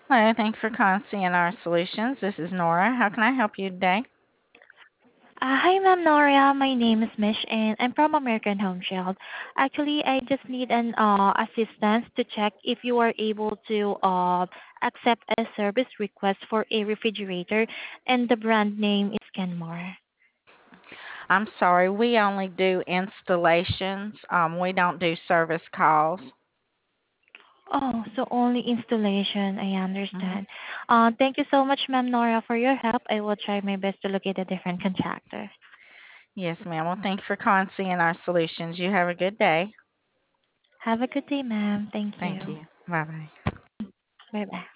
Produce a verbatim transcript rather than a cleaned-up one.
Hello, thanks for calling C N R Solutions. This is Nora. How can I help you today? Uh, hi, Ma'am Noria. My name is Mish, and I'm from American Home Shield. Actually, I just need an uh, assistance to check if you are able to uh, accept a service request for a refrigerator, and the brand name is Kenmore. I'm sorry, we only do installations. Um, we don't do service calls. Oh, so only installation. I hmm understand. Uh, thank you so much, Ma'am Nora, for your help. I will try my best to locate a different contractor. Yes, ma'am. Well, thanks for calling C N R Solutions. You have a good day. Have a good day, ma'am. Thank Thank you. you. Bye bye. Bye bye.